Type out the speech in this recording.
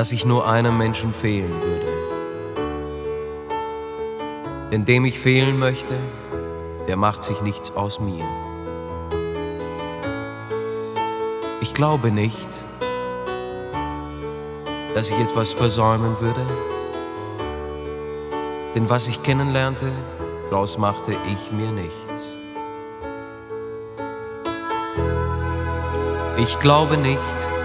dass ich nur einem Menschen fehlen würde. Denn dem ich fehlen möchte, der macht sich nichts aus mir. Ich glaube nicht, dass ich etwas versäumen würde, denn was ich kennenlernte, draus machte ich mir nichts. Ich glaube nicht,